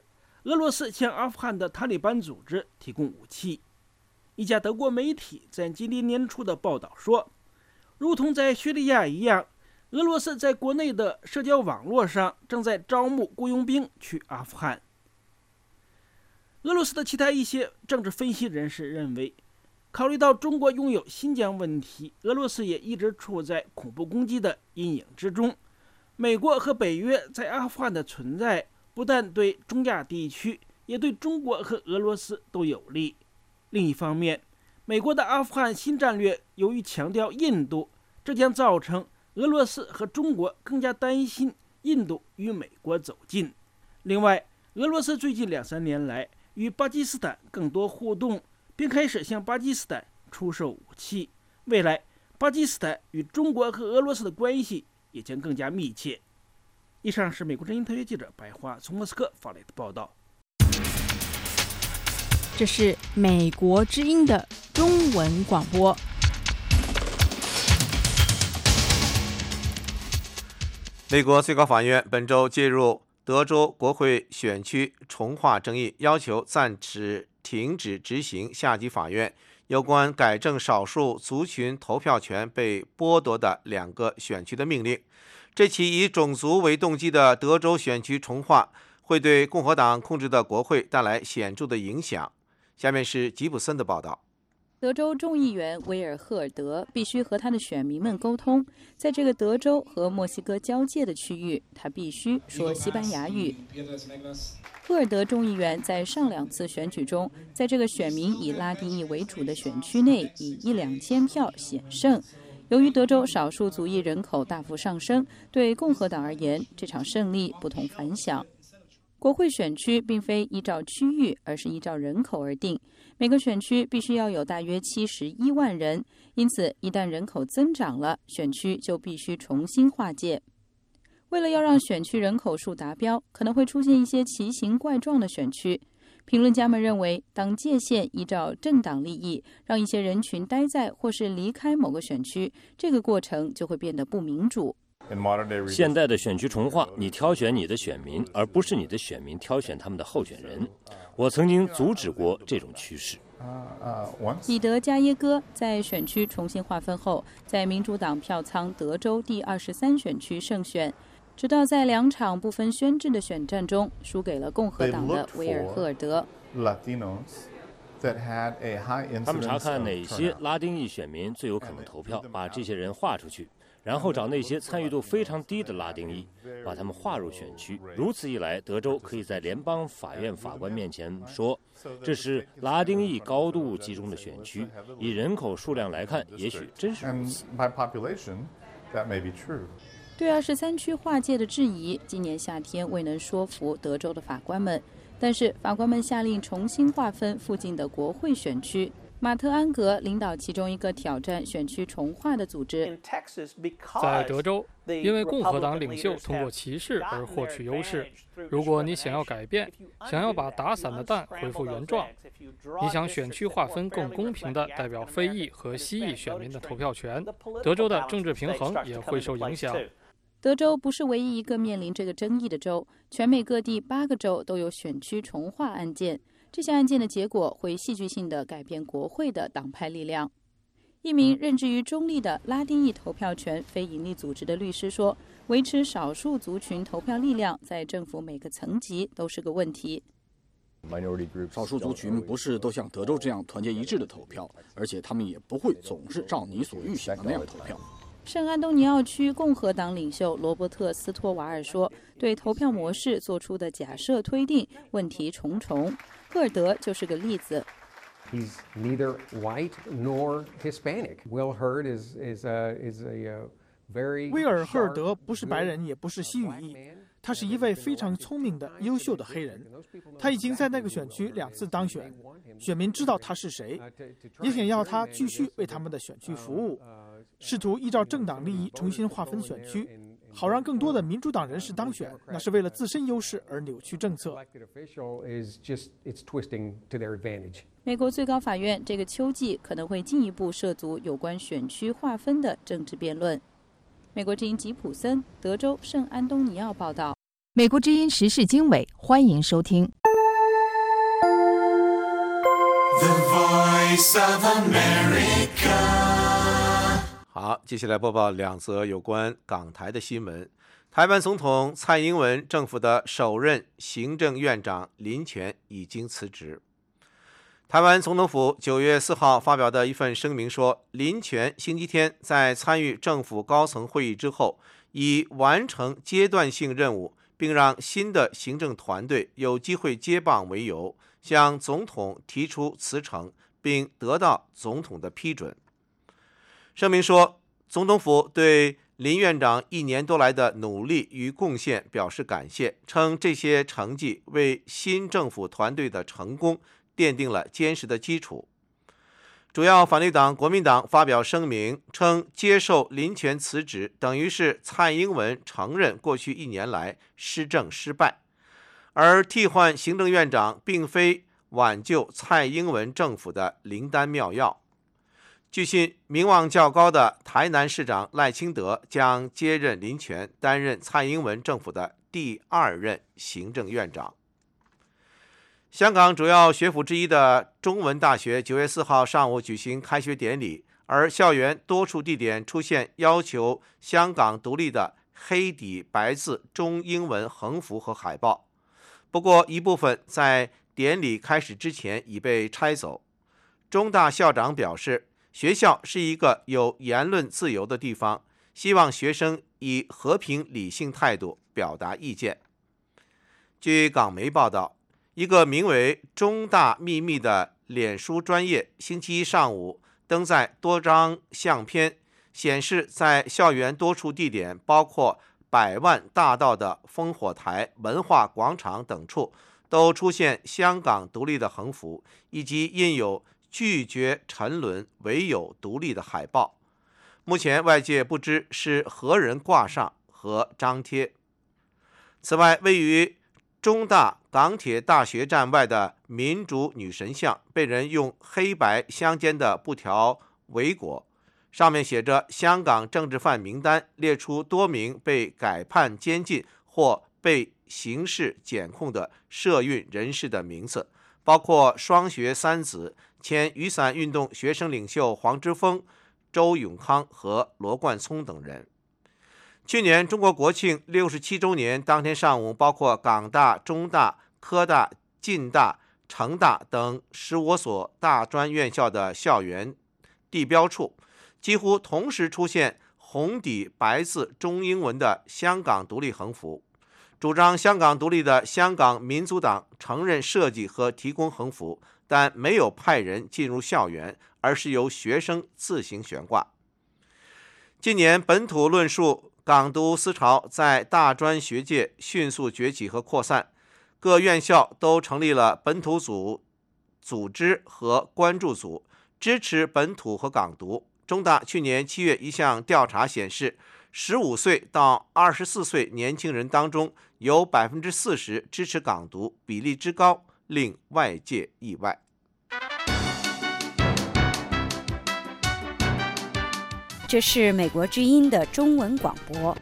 俄罗斯向阿富汗的塔利班组织提供武器。一家德国媒体在今年年初的报道说，如同在叙利亚一样，俄罗斯在国内的社交网络上正在招募雇佣兵去阿富汗。俄罗斯的其他一些政治分析人士认为，考虑到中国拥有新疆问题，俄罗斯也一直处在恐怖攻击的阴影之中。美国和北约在阿富汗的存在，不但对中亚地区，也对中国和俄罗斯都有利。另一方面，美国的阿富汗新战略由于强调印度，这将造成俄罗斯和中国更加担心印度与美国走近。另外，俄罗斯最近2-3年来与巴基斯坦更多互动，并开始向巴基斯坦出售武器。未来，巴基斯坦与中国和俄罗斯的关系也将更加密切。以上是美国之音特约记者白华从莫斯科发来的报道。 这是美国之音的中文广播。 美国最高法院本周介入德州国会选区重划争议，要求暂时停止执行下级法院有关改正少数族群投票权被剥夺的2个选区的命令。这起以种族为动机的德州选区重划会对共和党控制的国会带来显著的影响。下面是吉普森的报道。 德州众议员威尔赫尔德必须和他的选民们沟通，在这个德州和墨西哥交界的区域，他必须说西班牙语。赫尔德众议员在上2次选举中，在这个选民以拉丁裔为主的选区内以1-2千票险胜。由于德州少数族裔人口大幅上升，对共和党而言，这场胜利不同凡响。国会选区并非依照区域，而是依照人口而定。每个选区必须要有大约71万人，因此一旦人口增长了，选区就必须重新划界。为了要让选区人口数达标，可能会出现一些奇形怪状的选区。评论家们认为，当界限依照政党利益，让一些人群待在或是离开某个选区，这个过程就会变得不民主。 现代的选区重划，你挑选你的选民，而不是你的选民挑选他们的候选人。我曾经阻止过这种趋势。 彼得加耶戈在选区重新划分后，在民主党票仓德州第23选区胜选，直到在2场不分轩轾的选战中输给了共和党的威尔赫尔德。 他们查看哪些拉丁裔选民最有可能投票，把这些人划出去，然后找那些参与度非常低的拉丁裔，把他们划入选区。如此一来，德州可以在联邦法院法官面前说，这是拉丁裔高度集中的选区。以人口数量来看，也许真是如此。 对23区划界的质疑，今年夏天未能说服德州的法官们，但是法官们下令重新划分附近的国会选区。马特安格领导其中一个挑战选区重划的组织。 在德州，因为共和党领袖通过歧视而获取优势。如果你想要改变，想要把打散的蛋恢复原状，你想选区划分更公平地代表非裔和西裔选民的投票权，德州的政治平衡也会受影响。 德州不是唯一一个面临这个争议的州，全美各地8个州都有选区重划案件。这些案件的结果会戏剧性地改变国会的党派力量。一名任职于中立的拉丁裔投票权非营利组织的律师说，维持少数族群投票力量在政府每个层级都是个问题。 少数族群不是都像德州这样团结一致的投票，而且他们也不会总是照你所预想的那样投票。 圣安东尼奥区共和党领袖罗伯特·斯托瓦尔说，对投票模式做出的假设推定问题重重。赫尔德就是个例子。 He's neither white nor Hispanic. Will Hurd is a very 威尔赫尔德不是白人，也不是西语裔，他是一位非常聪明的、优秀的黑人。他已经在那个选区2次当选，选民知道他是谁，也想要他继续为他们的选区服务，试图依照政党利益重新划分选区，好让更多的民主党人士当选，那是为了自身优势而扭曲政策。 美国最高法院这个秋季可能会进一步涉足有关选区划分的政治辩论。美国之音吉普森，德州圣安东尼奥报道。 美国之音时事经纬，欢迎收听。 The Voice of America。 好，接下来播报2则有关港台的新闻。台湾总统蔡英文政府的首任行政院长林全已经辞职。台湾总统府9月4号发表的一份声明说，林全星期天在参与政府高层会议之后，以完成阶段性任务并让新的行政团队有机会接棒为由，向总统提出辞呈，并得到总统的批准。声明说，总统府对林院长1年多来的努力与贡献表示感谢，称这些成绩为新政府团队的成功奠定了坚实的基础。主要反对党国民党发表声明称，接受林全辞职等于是蔡英文承认过去1年来施政失败，而替换行政院长并非挽救蔡英文政府的灵丹妙药。据悉，名望较高的台南市长赖清德将接任林全，担任蔡英文政府的第2任行政院长。香港主要学府之一的中文大学9月4号上午举行开学典礼，而校园多处地点出现要求香港独立的黑底白字中英文横幅和海报，不过一部分在典礼开始之前已被拆走。中大校长表示，学校是一个有言论自由的地方，希望学生以和平理性态度表达意见。据港媒报道，一个名为中大秘密的脸书专页星期一上午登载多张相片，显示在校园多处地点，包括百万大道的烽火台、文化广场等处，都出现香港独立的横幅，以及印有拒绝沉沦，唯有独立的海报。目前外界不知是何人挂上和张贴。此外，位于中大港铁大学站外的民主女神像被人用黑白相间的布条围裹，上面写着香港政治犯名单，列出多名被改判监禁或被刑事检控的社运人士的名字，包括双学三子、前雨伞运动学生领袖黄之锋、周永康和罗冠聪等人。去年中国国庆67周年当天上午，包括港大、中大、科大、浸大、成大等15所大专院校的校园地标处，几乎同时出现红底白字中英文的香港独立横幅。主张香港独立的香港民族党承认设计和提供横幅，但没有派人进入校园，而是由学生自行悬挂。近年本土论述港独思潮在大专学界迅速崛起和扩散，各院校都成立了本土组织和关注组，支持本土和港独。中大去年7月一项调查显示，15岁到24岁年轻人当中有40%支持港独，比例之高令外界意外。 这是美国之音的中文广播。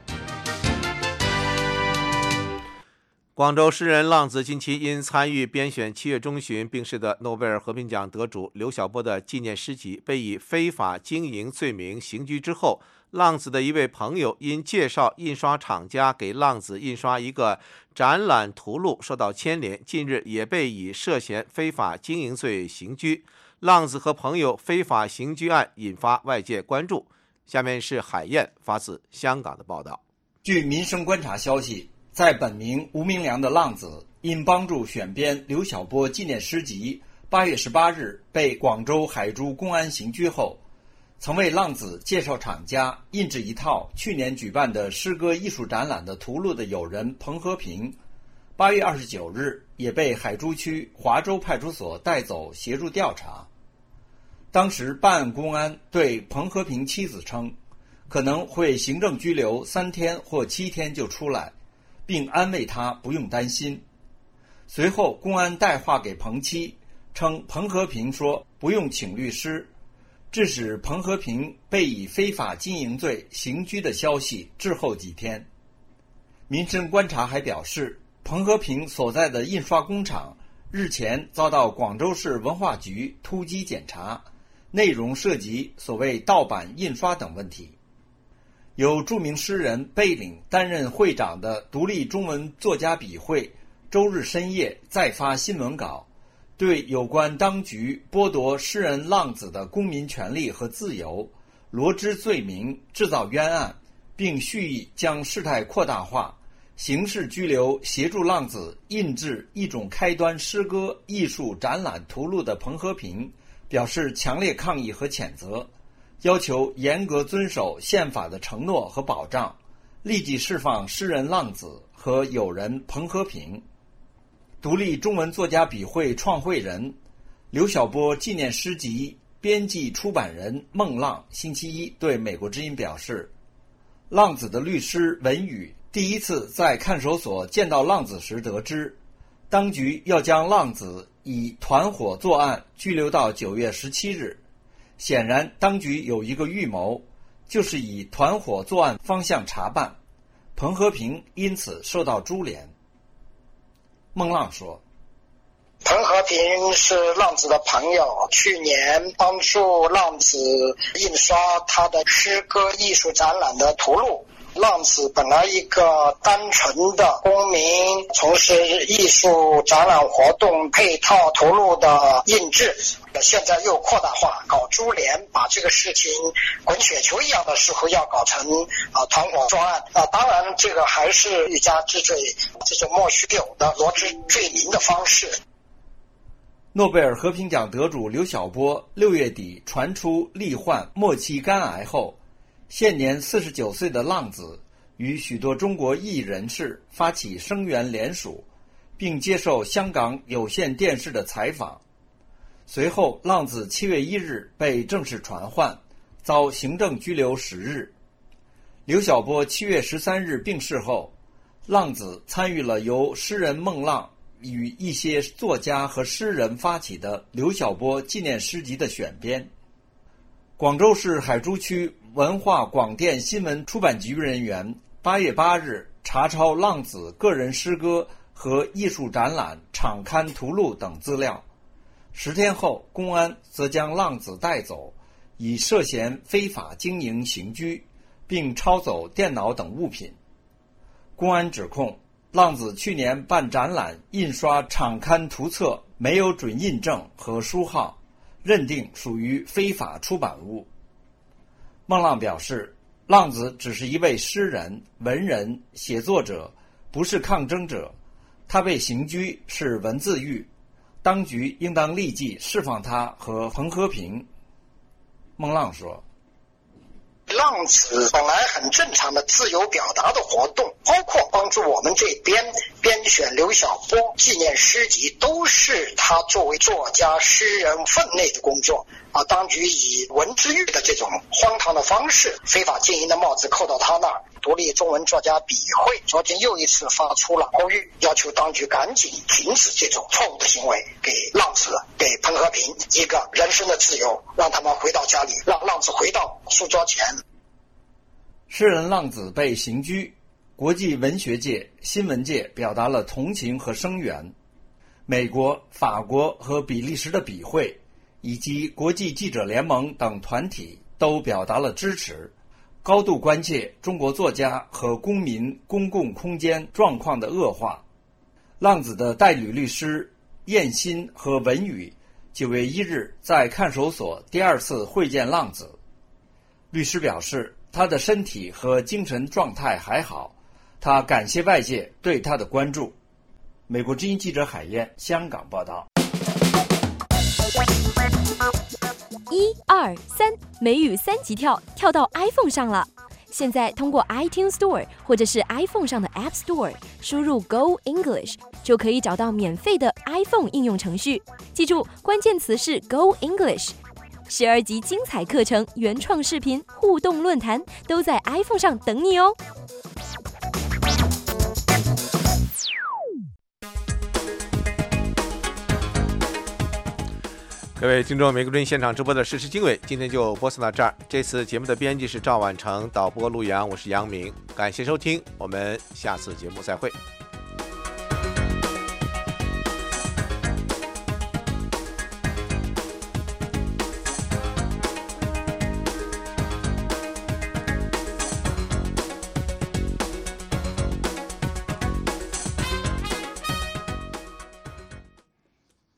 广州诗人浪子近期因参与编选7月中旬病逝的诺贝尔和平奖得主刘晓波的纪念诗集，被以非法经营罪名刑拘之后，浪子的一位朋友因介绍印刷厂家给浪子印刷一个展览图录受到牵连，近日也被以涉嫌非法经营罪刑拘。浪子和朋友非法刑拘案引发外界关注。下面是海燕发自香港的报道。 据民生观察消息，在本名吴明良的浪子因帮助选编刘晓波纪念诗集8月18日被广州海珠公安刑拘后，曾为浪子介绍厂家印制一套去年举办的诗歌艺术展览的图录的友人彭和平，8月29日也被海珠区华州派出所带走协助调查。当时办案公安对彭和平妻子称，可能会行政拘留3天或7天就出来，并安慰他不用担心。随后公安带话给彭妻，称彭和平说不用请律师，致使彭和平被以非法经营罪刑拘的消息滞后几天。民生观察还表示，彭和平所在的印刷工厂日前遭到广州市文化局突击检查，内容涉及所谓盗版印刷等问题。由著名诗人贝岭担任会长的独立中文作家笔会周日深夜再发新闻稿，对有关当局剥夺诗人浪子的公民权利和自由罗织罪名，制造冤案，并蓄意将事态扩大化，刑事拘留协助浪子印制一种开端诗歌艺术展览图录的彭和平表示强烈抗议和谴责，要求严格遵守宪法的承诺和保障，立即释放诗人浪子和友人彭和平。独立中文作家笔会创会人、刘晓波纪念诗集编辑出版人孟浪星期一对美国之音表示，浪子的律师文宇第一次在看守所见到浪子时得知，当局要将浪子以团伙作案拘留到9月17日。显然当局有一个预谋，就是以团伙作案方向查办，彭和平因此受到株连。孟浪说， 彭和平是浪子的朋友，去年帮助浪子印刷他的诗歌艺术展览的图录。浪子本来一个单纯的公民，从事艺术展览活动配套图录的印制，现在又扩大化搞株连，把这个事情滚雪球一样的似乎要搞成团伙作案当然这个还是欲加之罪，这种莫须有的罗织罪名的方式。 诺贝尔和平奖得主刘晓波6月底传出罹患末期肝癌后，现年49岁的浪子与许多中国艺人士发起声援联署，并接受香港有线电视的采访。随后浪子7月1日被正式传唤，遭行政拘留10日。刘晓波7月13日病逝后，浪子参与了由诗人孟浪与一些作家和诗人发起的刘晓波纪念诗集的选编。广州市海珠区文化广电新闻出版局人员8月8日查抄浪子个人诗歌和艺术展览场刊图录等资料，10天后公安则将浪子带走，以涉嫌非法经营刑拘，并抄走电脑等物品。公安指控浪子去年办展览印刷场刊图册没有准印证和书号，认定属于非法出版物。孟浪表示，浪子只是一位诗人、文人、写作者，不是抗争者，他被刑拘是文字狱，当局应当立即释放他和彭和平。孟浪说， 浪子本来很正常的自由表达的活动，包括帮助我们这边编选刘晓波纪念诗集，都是他作为作家诗人分内的工作当局以文之狱的这种荒唐的方式，非法经营的帽子扣到他那儿。独立中文作家笔会昨天又一次发出了呼吁，要求当局赶紧停止这种错误的行为，给浪子给彭和平一个人身的自由，让他们回到家里，让浪子回到书桌前。 诗人浪子被刑拘，国际文学界、新闻界表达了同情和声援。美国、法国和比利时的笔会以及国际记者联盟等团体都表达了支持，高度关切中国作家和公民公共空间状况的恶化。浪子的代理律师燕欣和文宇9月1日在看守所第2次会见浪子。律师表示，他的身体和精神状态还好，他感谢外界对他的关注。美国之音记者海燕香港报道。 1、2、3，美语3级跳，跳到 iPhone 上了。现在通过 iTunes Store 或者是 iPhone 上的 App Store 输入 Go English， 就可以找到免费的 iPhone 应用程序。记住，关键词是 Go English。12集精彩课程、原创视频、互动论坛都在 iPhone 上等你哦。 各位听众，美国之音现场直播的时事经纬今天就播送到这儿。这次节目的编辑是赵婉成，导播陆阳，我是杨明，感谢收听，我们下次节目再会。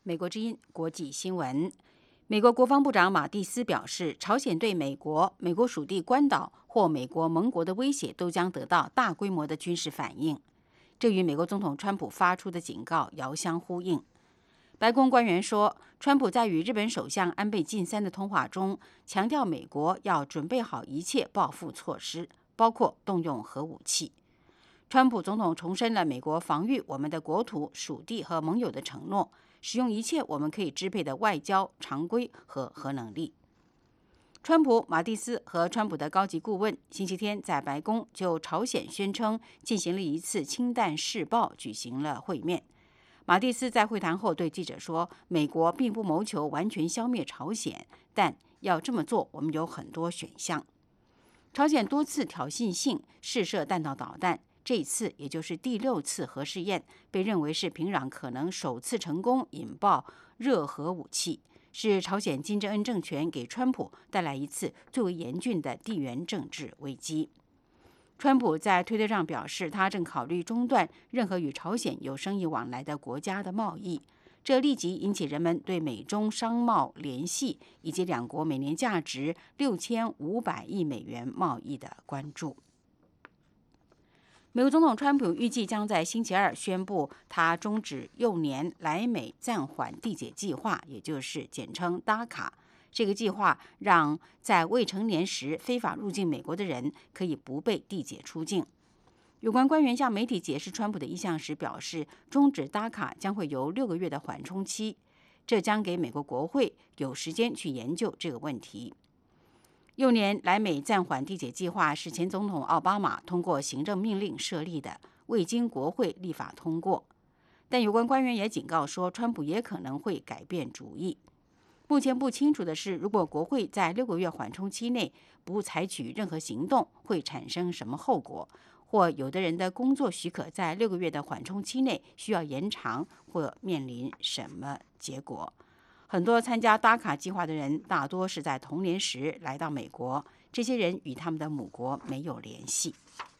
美国之音国际新闻。美国国防部长马蒂斯表示，朝鲜对美国、美国属地关岛或美国盟国的威胁都将得到大规模的军事反应。这与美国总统川普发出的警告遥相呼应。白宫官员说，川普在与日本首相安倍晋三的通话中强调，美国要准备好一切报复措施，包括动用核武器。川普总统重申了美国防御我们的国土、属地和盟友的承诺，使用一切我们可以支配的外交常规和核能力。川普、马蒂斯和川普的高级顾问星期天在白宫就朝鲜宣称进行了一次氢弹试爆举行了会面。马蒂斯在会谈后对记者说，美国并不谋求完全消灭朝鲜，但要这么做，我们有很多选项。朝鲜多次挑衅性试射弹道导弹，这一次也就是第6次核试验，被认为是平壤可能首次成功引爆热核武器，是朝鲜金正恩政权给川普带来一次最为严峻的地缘政治危机。川普在推特上表示，他正考虑中断任何与朝鲜有生意往来的国家的贸易，这立即引起人们对美中商贸联系以及两国每年价值6500亿美元贸易的关注。美国总统川普预计将在星期二宣布他终止幼年来美暂缓递解计划，也就是简称 DACA。这个计划让在未成年时非法入境美国的人可以不被递解出境。有关官员向媒体解释川普的意向时表示，终止 DACA 将会有6个月的缓冲期，这将给美国国会有时间去研究这个问题。幼年来美暂缓递解计划是前总统奥巴马通过行政命令设立的，未经国会立法通过。但有关官员也警告说，川普也可能会改变主意。目前不清楚的是，如果国会在6个月缓冲期内不采取任何行动，会产生什么后果，或有的人的工作许可在6个月的缓冲期内需要延长，或面临什么结果。很多参加DACA计划的人大多是在童年时来到美国，这些人与他们的母国没有联系。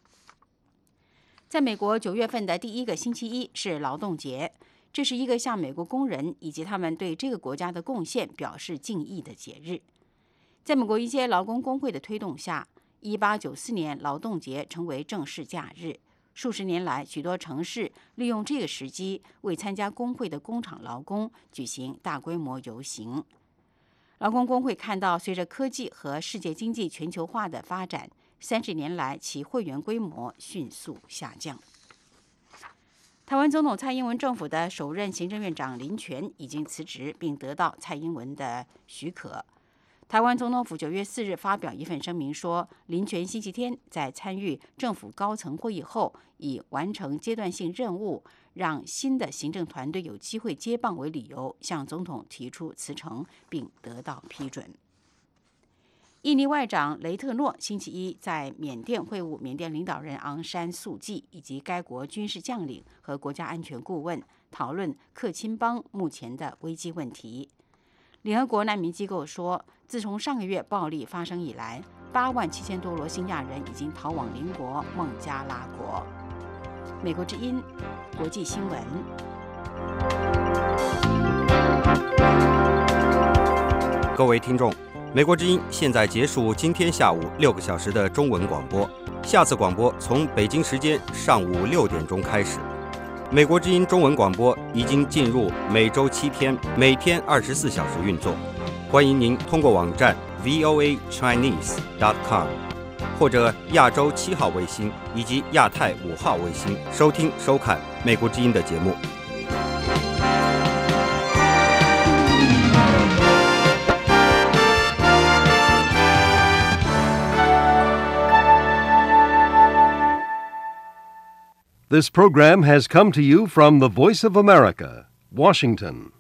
在美国9月份的第1个星期一是劳动节，这是一个向美国工人以及他们对这个国家的贡献表示敬意的节日。在美国一些劳工工会的推动下，1894年劳动节成为正式假日。数十年来，许多城市利用这个时机为参加工会的工厂劳工举行大规模游行。劳工工会看到，随着科技和世界经济全球化的发展，30年来其会员规模迅速下降。台湾总统蔡英文政府的首任行政院长林全已经辞职，并得到蔡英文的许可。台湾总统府9月4日发表一份声明说，林全星期天在参与政府高层会议后，以完成阶段性任务，让新的行政团队有机会接棒为理由，向总统提出辞呈，并得到批准。印尼外长雷特诺星期一在缅甸会晤缅甸领导人昂山素季以及该国军事将领和国家安全顾问，讨论克钦邦目前的危机问题。联合国难民机构说，自从上个月暴力发生以来，87000多罗兴亚人已经逃往邻国孟加拉国。美国之音国际新闻。 各位听众，美国之音现在结束今天下午6个小时的中文广播，下次广播从北京时间上午6点钟开始。美国之音中文广播已经进入每周7天，每天24小时运作。欢迎您通过网站 voachinese.com 或者亚洲7号卫星以及亚太5号卫星收听收看美国之音的节目。 This program has come to you from the Voice of America, Washington.